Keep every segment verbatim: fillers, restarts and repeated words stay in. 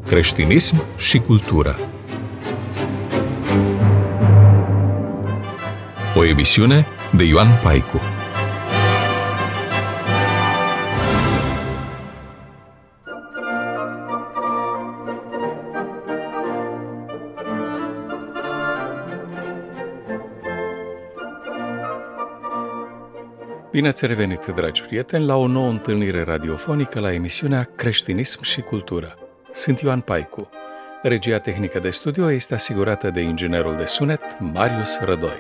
Creștinism și cultură. O emisiune de Ioan Paicu. Bine ați revenit, dragi prieteni, la o nouă întâlnire radiofonică la emisiunea Creștinism și cultură. Sunt Ioan Paicu. Regia tehnică de studio este asigurată de inginerul de sunet Marius Rădoi.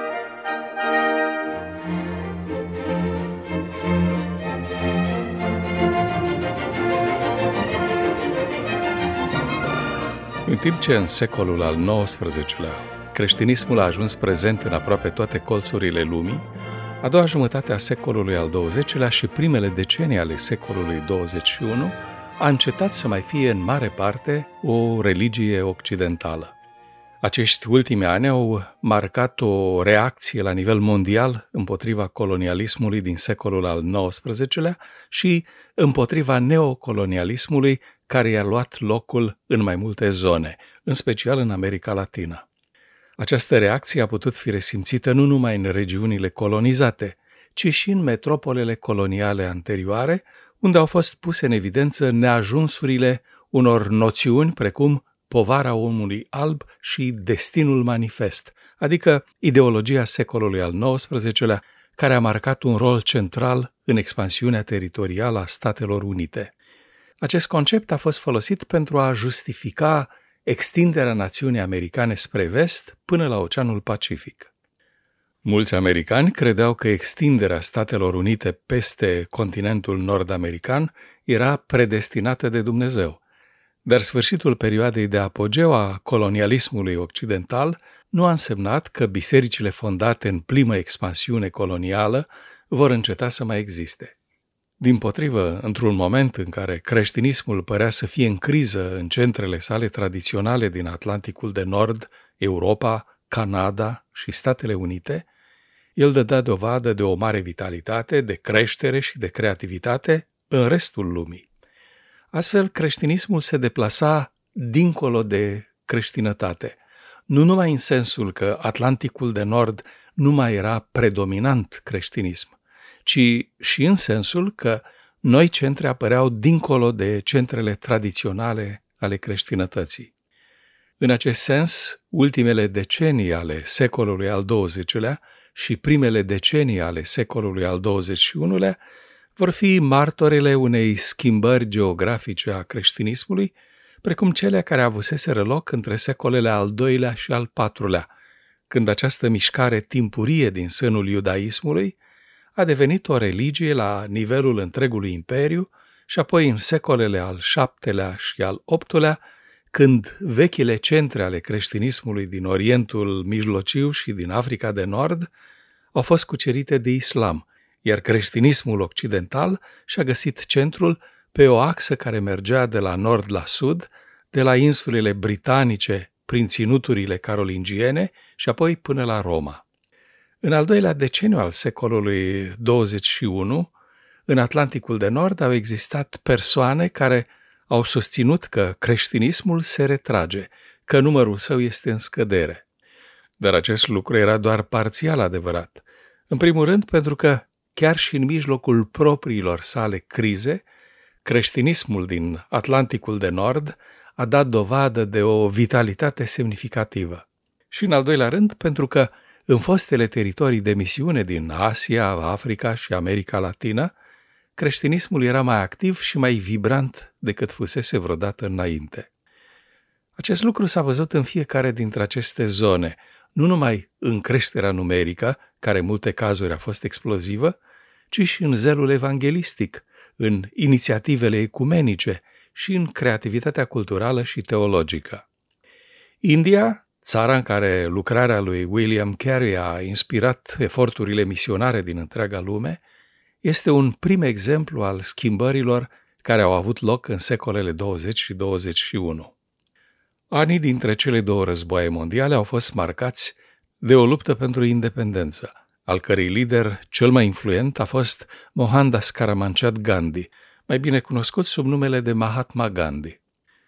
În timp ce în secolul al nouăsprezecelea creștinismul a ajuns prezent în aproape toate colțurile lumii, a doua jumătate a secolului al douăzecilea și primele decenii ale secolului douăzeci și unu a încetat să mai fie în mare parte o religie occidentală. Acești ultimi ani au marcat o reacție la nivel mondial împotriva colonialismului din secolul al nouăsprezecelea și împotriva neocolonialismului care i-a luat locul în mai multe zone, în special în America Latină. Această reacție a putut fi resimțită nu numai în regiunile colonizate, ci și în metropolele coloniale anterioare, unde au fost puse în evidență neajunsurile unor noțiuni precum povara omului alb și destinul manifest, adică ideologia secolului al nouăsprezecelea, care a marcat un rol central în expansiunea teritorială a Statelor Unite. Acest concept a fost folosit pentru a justifica extinderea națiunii americane spre vest până la Oceanul Pacific. Mulți americani credeau că extinderea Statelor Unite peste continentul nord-american era predestinată de Dumnezeu, dar sfârșitul perioadei de apogeu a colonialismului occidental nu a însemnat că bisericile fondate în primă expansiune colonială vor înceta să mai existe. Dimpotrivă, într-un moment în care creștinismul părea să fie în criză în centrele sale tradiționale din Atlanticul de Nord, Europa, Canada și Statele Unite, el dădea dovadă de o mare vitalitate, de creștere și de creativitate în restul lumii. Astfel, creștinismul se deplasa dincolo de creștinătate, nu numai în sensul că Atlanticul de Nord nu mai era predominant creștinism, ci și în sensul că noi centre apăreau dincolo de centrele tradiționale ale creștinătății. În acest sens, ultimele decenii ale secolului al douăzecilea și primele decenii ale secolului al douăzeci și unulea vor fi martorele unei schimbări geografice a creștinismului, precum cele care avuseseră loc între secolele al doilea și al patrulea, când această mișcare timpurie din sânul iudaismului a devenit o religie la nivelul întregului imperiu și apoi în secolele al șaptelea și al optulea, când vechile centre ale creștinismului din Orientul Mijlociu și din Africa de Nord au fost cucerite de islam, iar creștinismul occidental și-a găsit centrul pe o axă care mergea de la nord la sud, de la insulele britanice prin ținuturile carolingiene și apoi până la Roma. În al doilea deceniu al secolului douăzeci și unu, în Atlanticul de Nord au existat persoane care au susținut că creștinismul se retrage, că numărul său este în scădere. Dar acest lucru era doar parțial adevărat. În primul rând pentru că, chiar și în mijlocul propriilor sale crize, creștinismul din Atlanticul de Nord a dat dovadă de o vitalitate semnificativă. Și în al doilea rând pentru că în fostele teritorii de misiune din Asia, Africa și America Latină, creștinismul era mai activ și mai vibrant decât fusese vreodată înainte. Acest lucru s-a văzut în fiecare dintre aceste zone, nu numai în creșterea numerică, care în multe cazuri a fost explozivă, ci și în zelul evanghelistic, în inițiativele ecumenice și în creativitatea culturală și teologică. India, țara în care lucrarea lui William Carey a inspirat eforturile misionare din întreaga lume, este un prim exemplu al schimbărilor care au avut loc în secolele douăzeci și douăzeci și unu. Anii dintre cele două războaie mondiale au fost marcați de o luptă pentru independență, al cărei lider cel mai influent a fost Mohandas Karamchand Gandhi, mai bine cunoscut sub numele de Mahatma Gandhi.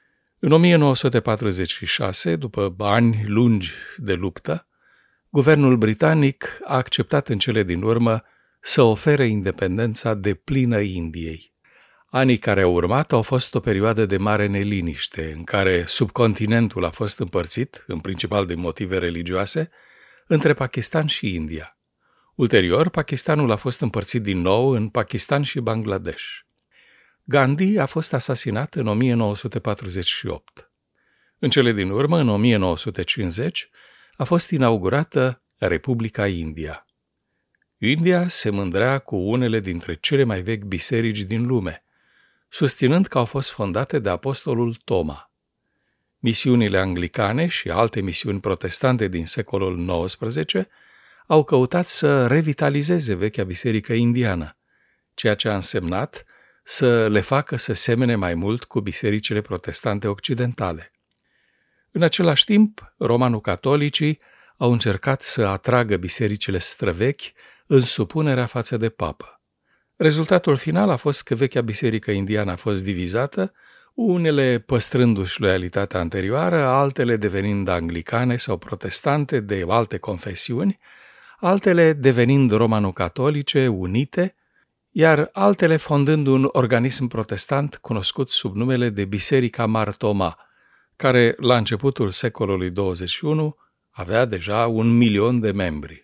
În o mie nouă sute patruzeci și șase, după ani lungi de luptă, guvernul britanic a acceptat în cele din urmă să ofere independența deplină Indiei. Anii care au urmat au fost o perioadă de mare neliniște, în care subcontinentul a fost împărțit, în principal din motive religioase, între Pakistan și India. Ulterior, Pakistanul a fost împărțit din nou în Pakistan și Bangladesh. Gandhi a fost asasinat în o mie nouă sute patruzeci și opt. În cele din urmă, în o mie nouă sute cincizeci, a fost inaugurată Republica India. India se mândrea cu unele dintre cele mai vechi biserici din lume, susținând că au fost fondate de apostolul Toma. Misiunile anglicane și alte misiuni protestante din secolul nouăsprezece au căutat să revitalizeze vechea biserică indiană, ceea ce a însemnat să le facă să semene mai mult cu bisericile protestante occidentale. În același timp, romano-catolicii au încercat să atragă bisericile străvechi în supunerea față de papă. Rezultatul final a fost că vechea biserică indiană a fost divizată, unele păstrându-și loialitatea anterioară, altele devenind anglicane sau protestante de alte confesiuni, altele devenind romano-catolice, unite, iar altele fondând un organism protestant cunoscut sub numele de Biserica Mar Thoma, care la începutul secolului douăzeci și unu avea deja un milion de membri.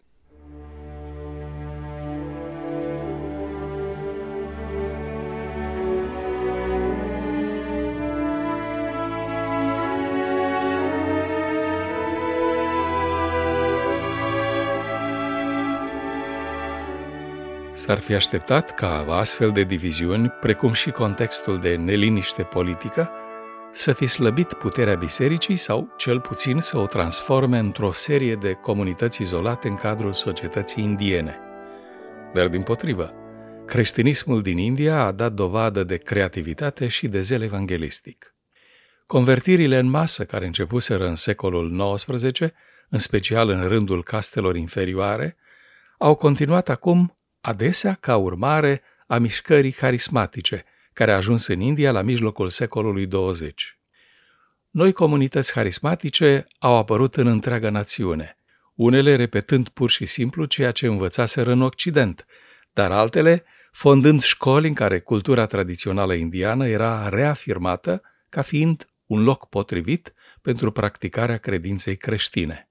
S-ar fi așteptat ca astfel de diviziuni, precum și contextul de neliniște politică, să fi slăbit puterea bisericii sau, cel puțin, să o transforme într-o serie de comunități izolate în cadrul societății indiene. Dar, dimpotrivă, creștinismul din India a dat dovadă de creativitate și de zel evanghelistic. Convertirile în masă care începuseră în secolul nouăsprezece, în special în rândul castelor inferioare, au continuat acum adesea ca urmare a mișcării harismatice, care a ajuns în India la mijlocul secolului douăzeci. Noi comunități harismatice au apărut în întreaga națiune, unele repetând pur și simplu ceea ce învățaseră în Occident, dar altele fondând școli în care cultura tradițională indiană era reafirmată ca fiind un loc potrivit pentru practicarea credinței creștine.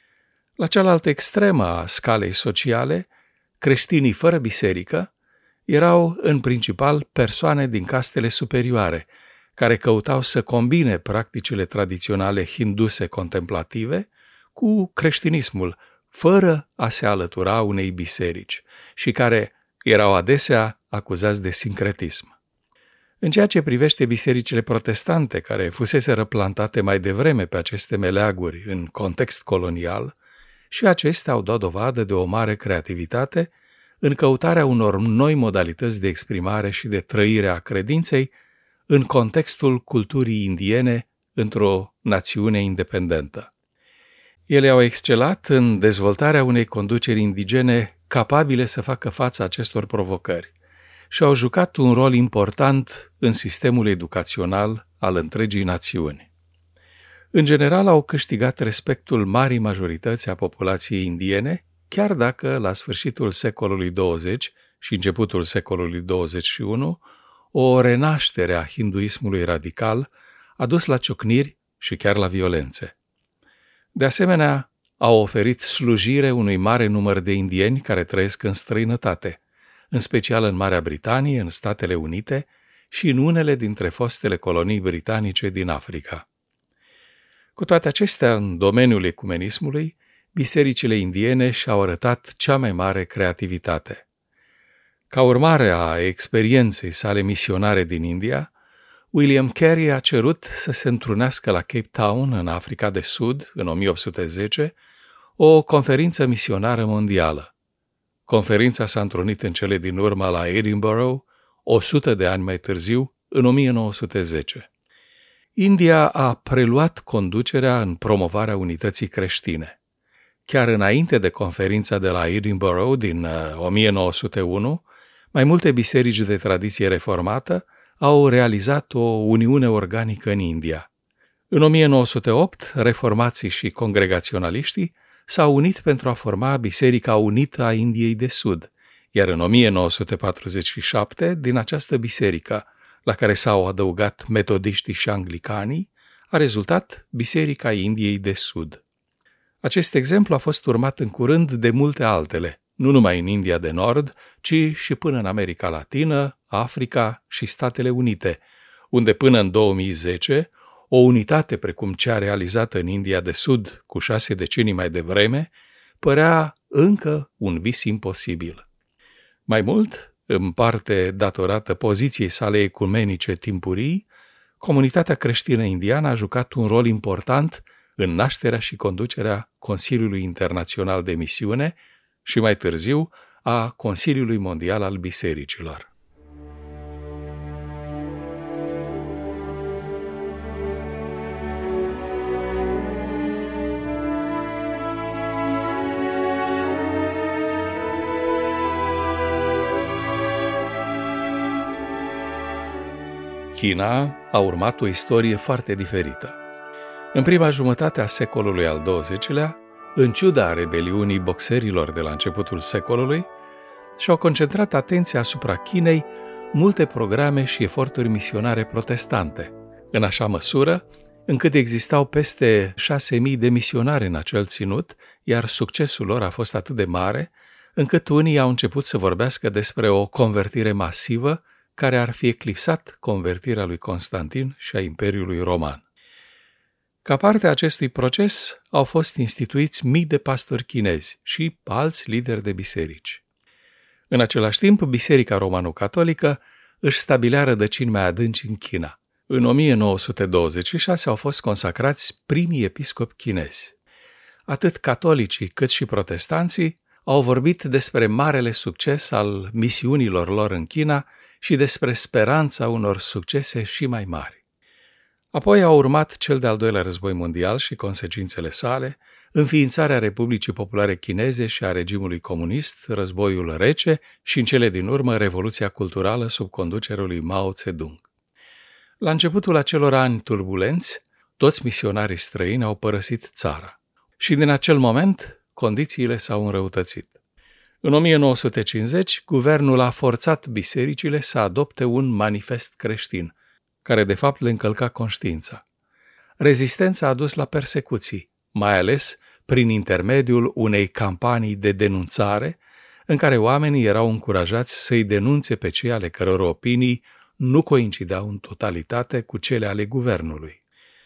La cealaltă extremă a scalei sociale, creștinii fără biserică erau în principal persoane din castele superioare, care căutau să combine practicile tradiționale hinduse contemplative cu creștinismul, fără a se alătura unei biserici, și care erau adesea acuzați de sincretism. În ceea ce privește bisericile protestante, care fuseseră plantate mai devreme pe aceste meleaguri în context colonial, și acestea au dat dovadă de o mare creativitate în căutarea unor noi modalități de exprimare și de trăire a credinței în contextul culturii indiene într-o națiune independentă. Ele au excelat în dezvoltarea unei conduceri indigene capabile să facă față acestor provocări și au jucat un rol important în sistemul educațional al întregii națiuni. În general, au câștigat respectul marii majorități a populației indiene, chiar dacă, la sfârșitul secolului douăzeci și începutul secolului douăzeci și unu, o renaștere a hinduismului radical a dus la ciocniri și chiar la violențe. De asemenea, au oferit slujire unui mare număr de indieni care trăiesc în străinătate, în special în Marea Britanie, în Statele Unite și în unele dintre fostele colonii britanice din Africa. Cu toate acestea, în domeniul ecumenismului, bisericile indiene și-au arătat cea mai mare creativitate. Ca urmare a experienței sale misionare din India, William Carey a cerut să se întrunească la Cape Town, în Africa de Sud, în o mie opt sute zece, o conferință misionară mondială. Conferința s-a întrunit în cele din urmă la Edinburgh, o sută de ani mai târziu, în o mie nouă sute zece. India a preluat conducerea în promovarea unității creștine. Chiar înainte de conferința de la Edinburgh din o mie nouă sute unu, mai multe biserici de tradiție reformată au realizat o uniune organică în India În o mie nouă sute opt, reformații și congregaționaliștii s-au unit pentru a forma Biserica Unită a Indiei de Sud, iar în o mie nouă sute patruzeci și șapte, din această biserică, la care s-au adăugat metodiștii și anglicanii, a rezultat Biserica Indiei de Sud. Acest exemplu a fost urmat în curând de multe altele, nu numai în India de Nord, ci și până în America Latină, Africa și Statele Unite, unde până în două mii zece, o unitate precum cea realizată în India de Sud cu șase decenii mai devreme, părea încă un vis imposibil. Mai mult, în parte datorată poziției sale ecumenice timpurii, comunitatea creștină indiană a jucat un rol important în nașterea și conducerea Consiliului Internațional de Misiune și mai târziu a Consiliului Mondial al Bisericilor. China a urmat o istorie foarte diferită. În prima jumătate a secolului al douăzecilea, în ciuda rebeliunii boxerilor de la începutul secolului, și-au concentrat atenția asupra Chinei multe programe și eforturi misionare protestante, în așa măsură încât existau peste șase mii de misionari în acel ținut, iar succesul lor a fost atât de mare, încât unii au început să vorbească despre o convertire masivă care ar fi eclipsat convertirea lui Constantin și a Imperiului Roman. Ca parte a acestui proces au fost instituiți mii de pastori chinezi și alți lideri de biserici. În același timp, Biserica Romano-Catolică își stabilea rădăcini mai adânci în China. În o mie nouă sute douăzeci și șase au fost consacrați primii episcopi chinezi. Atât catolicii cât și protestanții au vorbit despre marele succes al misiunilor lor în China și despre speranța unor succese și mai mari. Apoi a urmat cel de-al doilea război mondial și consecințele sale, înființarea Republicii Populare Chineze și a regimului comunist, războiul rece și, în cele din urmă, Revoluția Culturală sub conducerea lui Mao Zedong. La începutul acelor ani turbulenți, toți misionarii străini au părăsit țara și din acel moment condițiile s-au înrăutățit. În o mie nouă sute cincizeci, guvernul a forțat bisericile să adopte un manifest creștin, care de fapt le încălca conștiința. Rezistența a dus la persecuții, mai ales prin intermediul unei campanii de denunțare, în care oamenii erau încurajați să-i denunțe pe cei ale căror opinii nu coincideau în totalitate cu cele ale guvernului.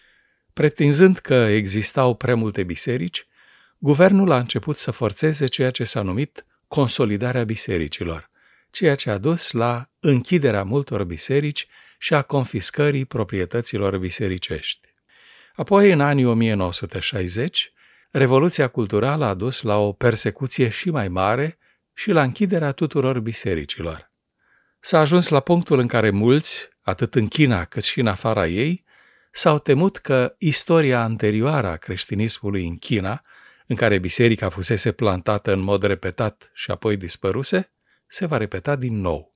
Pretinzând că existau prea multe biserici, guvernul a început să forțeze ceea ce s-a numit consolidarea bisericilor, ceea ce a dus la închiderea multor biserici și a confiscării proprietăților bisericești. Apoi, în anii o mie nouă sute șaizeci, Revoluția Culturală a dus la o persecuție și mai mare și la închiderea tuturor bisericilor. S-a ajuns la punctul în care mulți, atât în China cât și în afara ei, s-au temut că istoria anterioară a creștinismului în China, în care biserica fusese plantată în mod repetat și apoi dispăruse, se va repeta din nou.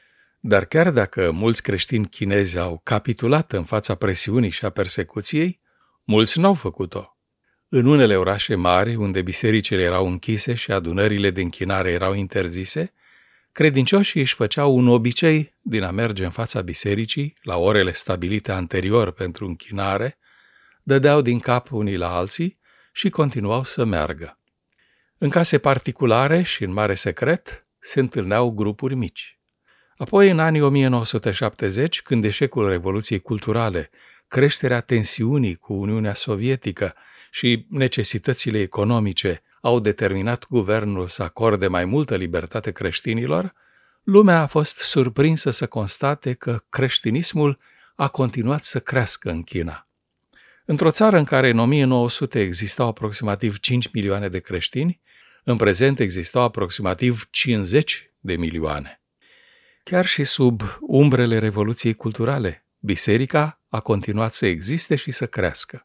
Dar chiar dacă mulți creștini chinezi au capitulat în fața presiunii și a persecuției, mulți n-au făcut-o. În unele orașe mari, unde bisericile erau închise și adunările de închinare erau interzise, credincioșii își făceau un obicei din a merge în fața bisericii, la orele stabilite anterior pentru închinare, dădeau din cap unii la alții și continuau să meargă. În case particulare și în mare secret se întâlneau grupuri mici. Apoi, în anii o mie nouă sute șaptezeci, când eșecul Revoluției Culturale, creșterea tensiunii cu Uniunea Sovietică și necesitățile economice au determinat guvernul să acorde mai multă libertate creștinilor, lumea a fost surprinsă să constate că creștinismul a continuat să crească în China. Într-o țară în care în o mie nouă sute existau aproximativ cinci milioane de creștini, în prezent existau aproximativ cincizeci de milioane. Chiar și sub umbrele Revoluției Culturale, biserica a continuat să existe și să crească.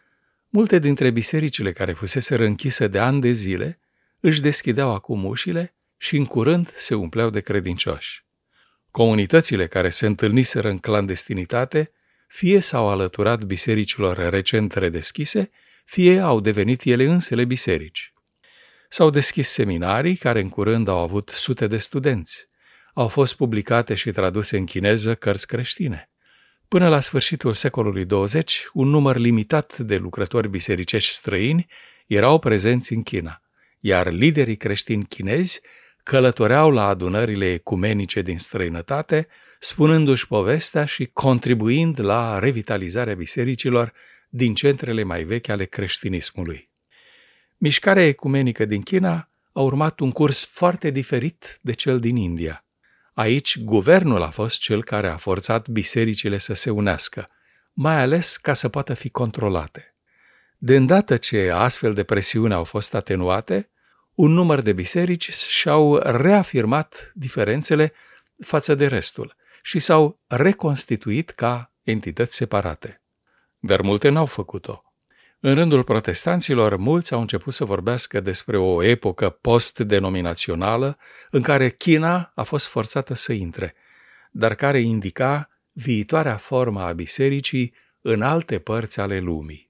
Multe dintre bisericile care fuseseră închise de ani de zile își deschideau acum ușile și în curând se umpleau de credincioși. Comunitățile care se întâlniseră în clandestinitate fie s-au alăturat bisericilor recent redeschise, fie au devenit ele însele biserici. S-au deschis seminarii care în curând au avut sute de studenți. Au fost publicate și traduse în chineză cărți creștine. Până la sfârșitul secolului douăzeci, un număr limitat de lucrători bisericești străini erau prezenți în China, iar liderii creștini chinezi călătoreau la adunările ecumenice din străinătate, spunându-și povestea și contribuind la revitalizarea bisericilor din centrele mai vechi ale creștinismului. Mișcarea ecumenică din China a urmat un curs foarte diferit de cel din India. Aici, guvernul a fost cel care a forțat bisericile să se unească, mai ales ca să poată fi controlate. De îndată ce astfel de presiuni au fost atenuate, un număr de biserici și-au reafirmat diferențele față de restul și s-au reconstituit ca entități separate. Dar multe n-au făcut-o. În rândul protestanților, mulți au început să vorbească despre o epocă post-denominațională în care China a fost forțată să intre, dar care indica viitoarea formă a bisericii în alte părți ale lumii.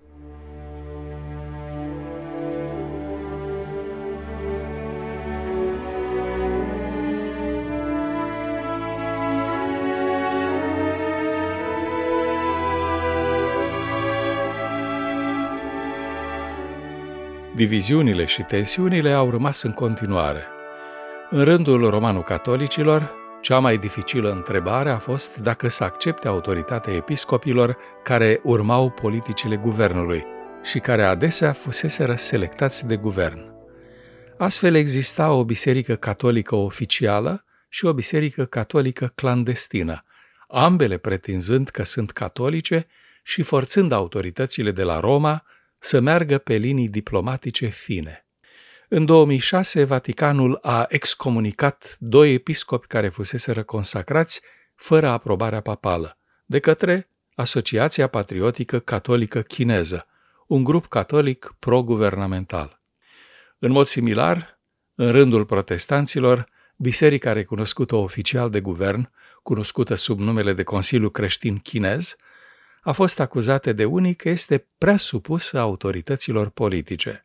Diviziunile și tensiunile au rămas în continuare. În rândul romano-catolicilor, cea mai dificilă întrebare a fost dacă să accepte autoritatea episcopilor care urmau politicile guvernului și care adesea fuseseră selectați de guvern. Astfel exista o biserică catolică oficială și o biserică catolică clandestină, ambele pretinzând că sunt catolice și forțând autoritățile de la Roma să meargă pe linii diplomatice fine. În două mii șase, Vaticanul a excomunicat doi episcopi care fuseseră consacrați fără aprobarea papală, de către Asociația Patriotică Catolică Chineză, un grup catolic pro-guvernamental. În mod similar, în rândul protestanților, biserica recunoscută oficial de guvern, cunoscută sub numele de Consiliu Creștin Chinez, a fost acuzată de unii că este prea supusă autorităților politice.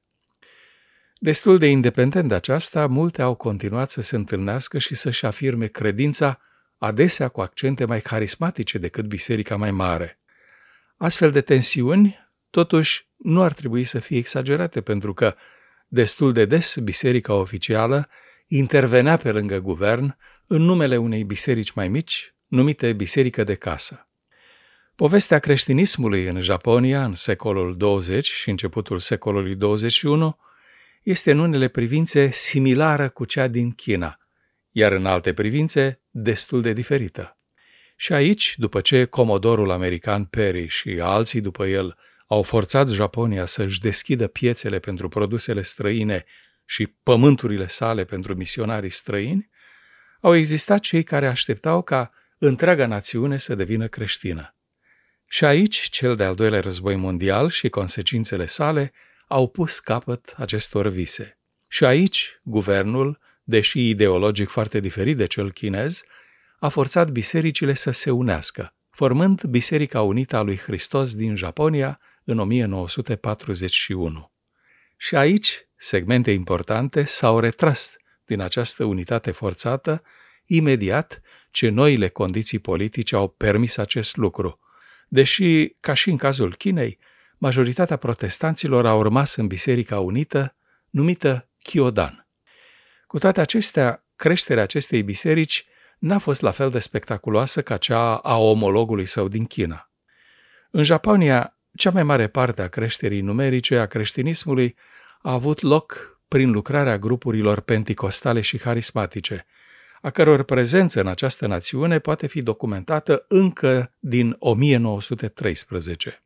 Destul de independent de aceasta, multe au continuat să se întâlnească și să-și afirme credința, adesea cu accente mai carismatice decât biserica mai mare. Astfel de tensiuni, totuși, nu ar trebui să fie exagerate, pentru că destul de des biserica oficială intervenea pe lângă guvern în numele unei biserici mai mici, numite biserică de casă. Povestea creștinismului în Japonia în secolul douăzeci și începutul secolului douăzeci și unu este în unele privințe similară cu cea din China, iar în alte privințe destul de diferită. Și aici, după ce comodorul american Perry și alții după el au forțat Japonia să-și deschidă piețele pentru produsele străine și pământurile sale pentru misionarii străini, au existat cei care așteptau ca întreaga națiune să devină creștină. Și aici, cel de-al doilea război mondial și consecințele sale au pus capăt acestor vise. Și aici, guvernul, deși ideologic foarte diferit de cel chinez, a forțat bisericile să se unească, formând Biserica Unită a lui Hristos din Japonia în o mie nouă sute patruzeci și unu. Și aici, segmente importante s-au retras din această unitate forțată imediat ce noile condiții politice au permis acest lucru, deși, ca și în cazul Chinei, majoritatea protestanților au rămas în Biserica Unită, numită Kyodan. Cu toate acestea, creșterea acestei biserici n-a fost la fel de spectaculoasă ca cea a omologului său din China. În Japonia, cea mai mare parte a creșterii numerice a creștinismului a avut loc prin lucrarea grupurilor penticostale și harismatice, a căror prezență în această națiune poate fi documentată încă din o mie nouă sute treisprezece.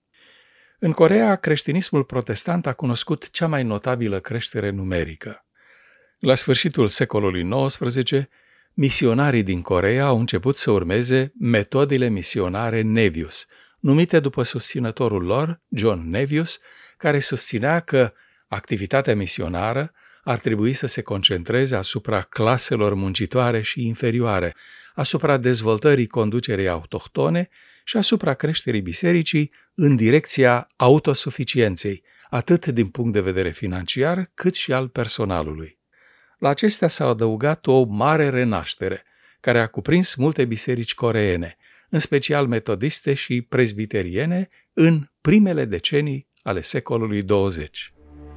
În Coreea, creștinismul protestant a cunoscut cea mai notabilă creștere numerică. La sfârșitul secolului nouăsprezece, misionarii din Coreea au început să urmeze metodele misionare Naevius, numite după susținătorul lor, John Naevius, care susținea că activitatea misionară ar trebui să se concentreze asupra claselor muncitoare și inferioare, asupra dezvoltării conducerii autohtone și asupra creșterii bisericii în direcția autosuficienței, atât din punct de vedere financiar, cât și al personalului. La acestea s-a adăugat o mare renaștere, care a cuprins multe biserici coreene, în special metodiste și prezbiteriene, în primele decenii ale secolului douăzeci.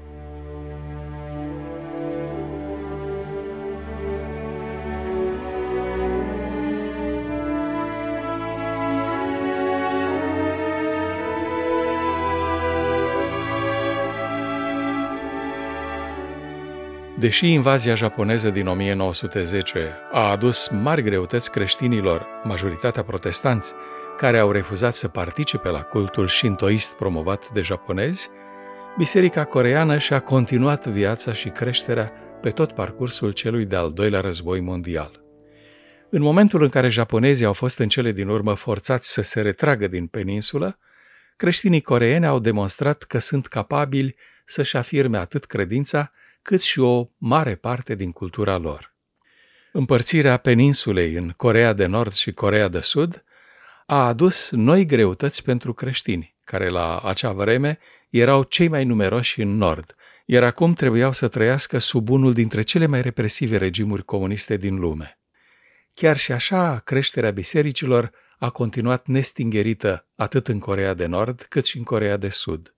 Deși invazia japoneză din o mie nouă sute zece a adus mari greutăți creștinilor, majoritatea protestanți, care au refuzat să participe la cultul shintoist promovat de japonezi, biserica coreeană și-a continuat viața și creșterea pe tot parcursul celui de-al doilea război mondial. În momentul în care japonezii au fost în cele din urmă forțați să se retragă din peninsulă, creștinii coreeni au demonstrat că sunt capabili să-și afirme atât credința, cât și o mare parte din cultura lor. Împărțirea peninsulei în Coreea de Nord și Coreea de Sud a adus noi greutăți pentru creștini, care la acea vreme erau cei mai numeroși în Nord, iar acum trebuiau să trăiască sub unul dintre cele mai represive regimuri comuniste din lume. Chiar și așa, creșterea bisericilor a continuat nestingerită atât în Coreea de Nord, cât și în Coreea de Sud.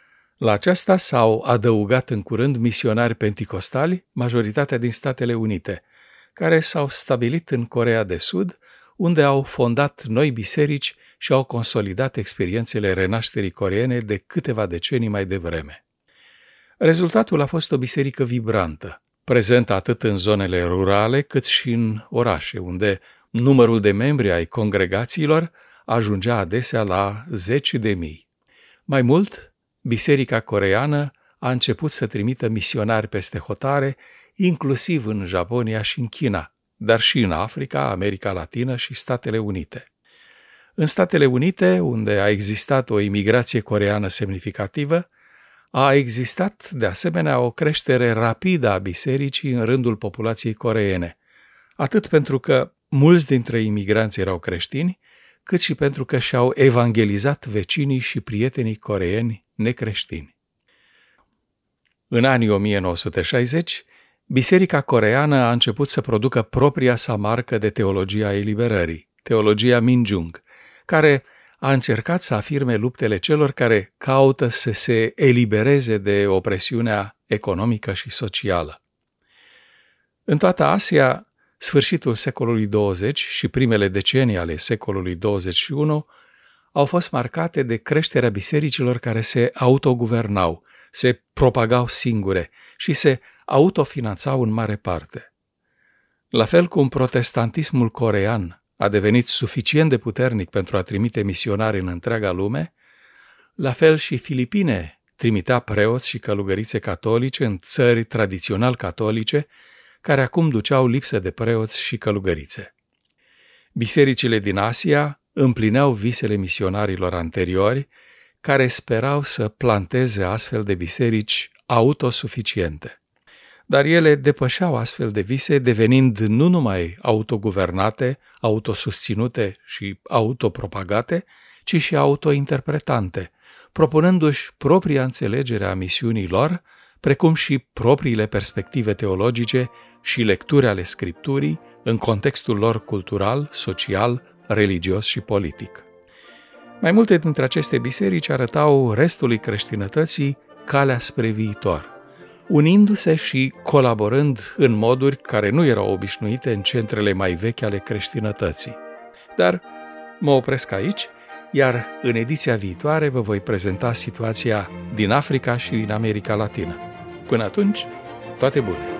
La aceasta s-au adăugat în curând misionari penticostali, majoritatea din Statele Unite, care s-au stabilit în Coreea de Sud, unde au fondat noi biserici și au consolidat experiențele renașterii coreene de câteva decenii mai devreme. Rezultatul a fost o biserică vibrantă, prezentă atât în zonele rurale cât și în orașe, unde numărul de membri ai congregațiilor ajungea adesea la zeci de mii. Mai mult, biserica coreeană a început să trimită misionari peste hotare, inclusiv în Japonia și în China, dar și în Africa, America Latină și Statele Unite. În Statele Unite, unde a existat o imigrație coreeană semnificativă, a existat de asemenea o creștere rapidă a bisericii în rândul populației coreene, atât pentru că mulți dintre imigranți erau creștini, cât și pentru că și-au evangelizat vecinii și prietenii coreeni necreștini. În anii o mie nouă sute șaizeci, biserica coreeană a început să producă propria sa marcă de teologie a eliberării, teologia Minjung, care a încercat să afirme luptele celor care caută să se elibereze de opresiunea economică și socială. În toată Asia, sfârșitul secolului douăzeci și primele decenii ale secolului douăzeci și unu au fost marcate de creșterea bisericilor care se autoguvernau, se propagau singure și se autofinanțau în mare parte. La fel cum protestantismul coreean a devenit suficient de puternic pentru a trimite misionari în întreaga lume, la fel și Filipine trimitea preoți și călugărițe catolice în țări tradițional catolice, care acum duceau lipsă de preoți și călugărițe. Bisericile din Asia împlineau visele misionarilor anteriori, care sperau să planteze astfel de biserici autosuficiente. Dar ele depășeau astfel de vise, devenind nu numai autoguvernate, autosusținute și autopropagate, ci și autointerpretante, propunându-și propria înțelegere a misiunii lor, precum și propriile perspective teologice și lecturi ale Scripturii în contextul lor cultural, social, religios și politic. Mai multe dintre aceste biserici arătau restului creștinătății calea spre viitor, unindu-se și colaborând în moduri care nu erau obișnuite în centrele mai vechi ale creștinătății. Dar mă opresc aici, iar în ediția viitoare vă voi prezenta situația din Africa și din America Latină. Până atunci, toate bune!